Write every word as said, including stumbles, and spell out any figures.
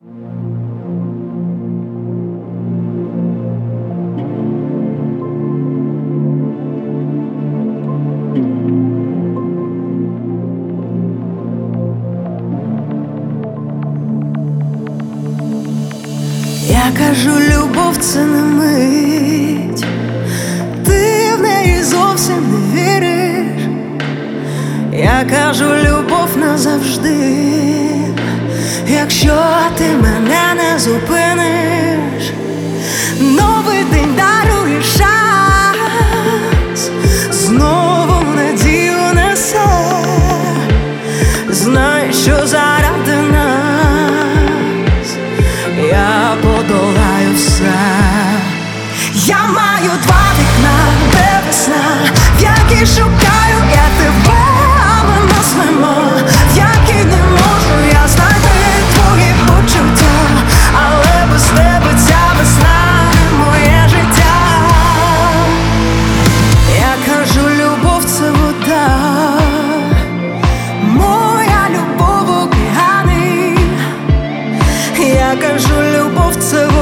Я кажу, любов — це не мить, ти в неї зовсім не віриш. Я кажу, любов назавжди, якщо ти мене не зупиниш. Новий день дарує шанс, знову надію несе. Знай, що заради нас я подолаю все. Я маю два вікна, де весна, в якій шукаю я тебе, а ми нас нема, в якій не можу я знайти твої почуття, але без тебе ця весна не моє життя. Я кажу, любов — це вода, моя любов — океани. Я кажу, любов — це вода,